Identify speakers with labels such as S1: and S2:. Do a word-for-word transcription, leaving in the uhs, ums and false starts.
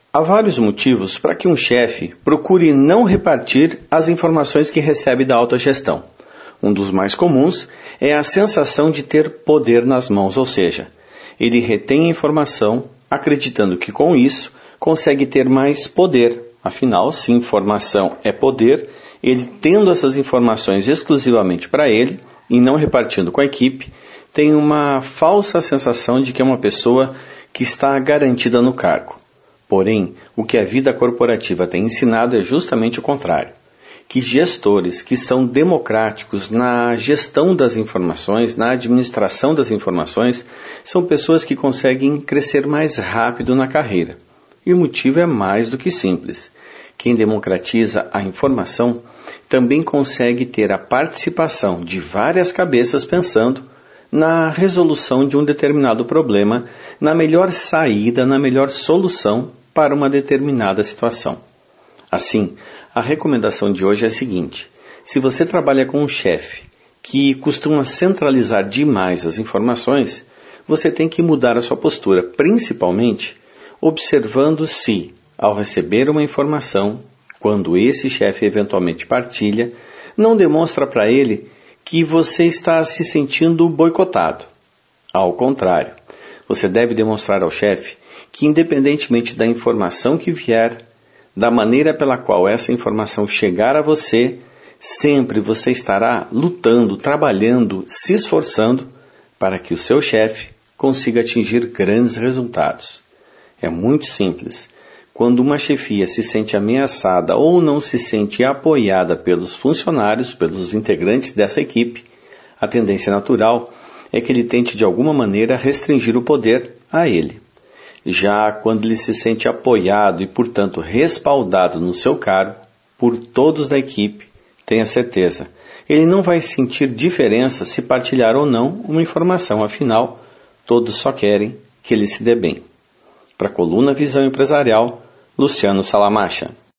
S1: Há vários motivos para que um chefe procure não repartir as informações que recebe da autogestão. Um dos mais comuns é a sensação de ter poder nas mãos, ou seja, ele retém a informação acreditando que com isso consegue ter mais poder. Afinal, se informação é poder, ele tendo essas informações exclusivamente para ele e não repartindo com a equipe, tem uma falsa sensação de que é uma pessoa que está garantida no cargo. Porém, o que a vida corporativa tem ensinado é justamente o contrário, que gestores que são democráticos na gestão das informações, na administração das informações, são pessoas que conseguem crescer mais rápido na carreira. E o motivo é mais do que simples. Quem democratiza a informação também consegue ter a participação de várias cabeças pensando na resolução de um determinado problema, na melhor saída, na melhor solução para uma determinada situação. Assim, a recomendação de hoje é a seguinte: se você trabalha com um chefe que costuma centralizar demais as informações, você tem que mudar a sua postura, principalmente observando se, ao receber uma informação, quando esse chefe eventualmente partilha, não demonstra para ele que você está se sentindo boicotado. Ao contrário, você deve demonstrar ao chefe que, independentemente da informação que vier, da maneira pela qual essa informação chegar a você, sempre você estará lutando, trabalhando, se esforçando para que o seu chefe consiga atingir grandes resultados. É muito simples. Quando uma chefia se sente ameaçada ou não se sente apoiada pelos funcionários, pelos integrantes dessa equipe, a tendência natural é que ele tente de alguma maneira restringir o poder a ele. Já quando ele se sente apoiado e, portanto, respaldado no seu cargo, por todos da equipe, tenha certeza, ele não vai sentir diferença se partilhar ou não uma informação, afinal, todos só querem que ele se dê bem. Para a coluna Visão Empresarial, Luciano Salamacha.